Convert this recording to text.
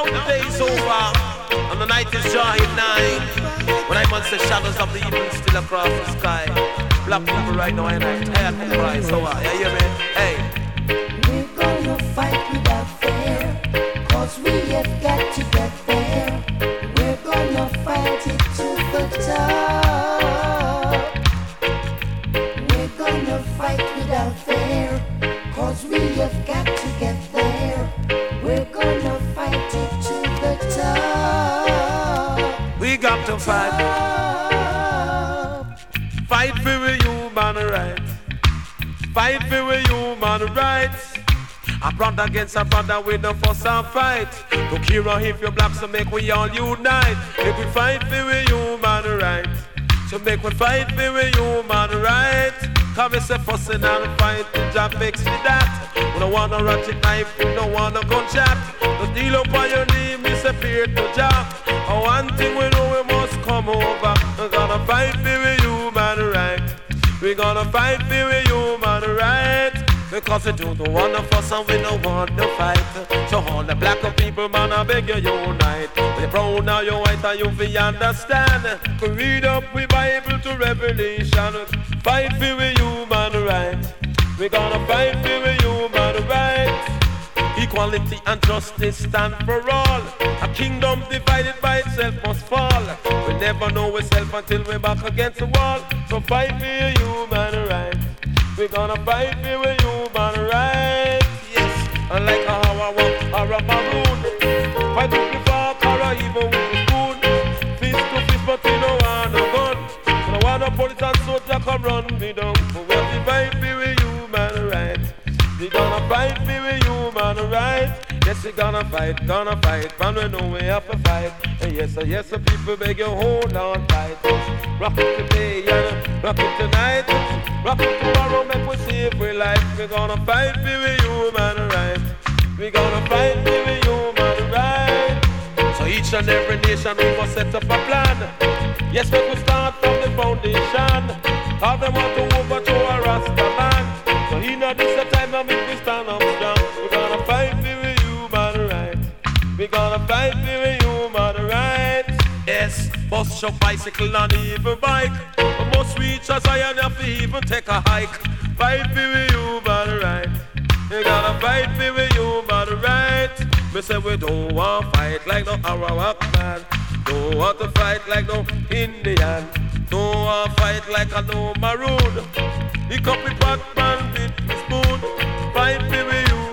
the day is over, and the night is drawing nigh. When I must the shadows of the evening still across the sky. Black people right now, and I'm tired to cry. So you hear me? Hey. We're gonna fight without fear, 'cause we have got to get there. We're gonna fight it to the top. We're gonna fight without fear, 'cause we have got to get there. We're gonna fight it to the top. We got to fight. Fight for the human rights. Fight for the human rights. A brother against a brother with no fuss and fight. Don't care if you're black, so make we all unite. Make we fight for the human rights. So make we fight for the human rights. Come and say fussing and fight, the job fix me that. We don't want a ratchet knife, we don't want a gunshot. Don't deal up on your knee, disappear to job. One thing we know we must come over. We're gonna fight for the human rights. We're gonna fight for the human rights. Because we don't want to fuss and we don't want to fight. So all the black people, man, I beg you unite. You're brown now, you're white, and you feel understand. We read up we Bible to Revelation. Fight for the human rights. We're gonna fight for the human rights. Equality and justice stand for all. A kingdom divided by itself must fall. We never know ourselves until we're back against the wall. So fight for your human rights. We're gonna fight for your human rights. Yes, unlike how I walk or a maroon. Fight with the fork or even with the spoon. Fist to fist, but we don't want no gun. We don't want no police and soldier come run me down. But we'll be fight for your human rights. We're gonna fight for your human rights. Yes, we're gonna fight, man, we know we have to fight. And yes, people beg you hold on tight. Rock it today and rock it tonight. Rock it tomorrow, make we save we life. We're gonna fight for the human rights. We're gonna fight for the human rights. So each and every nation we must set up a plan. Yes, we will start from the foundation. How they want to overthrow a Rasta man. So he know this the time I make we stand up strong. We're gonna fight for the human rights. We're gonna fight for the human rights. Yes, bus, truck, bicycle and even bike. We must reach us high enough to even take a hike. Fight for the human rights. We gotta fight for the human rights. We say we don't want to fight like no Arawak man. Don't want to fight like no Indian. Don't want to fight like a no maroon. He copy pot man with the spoon. Fight for the human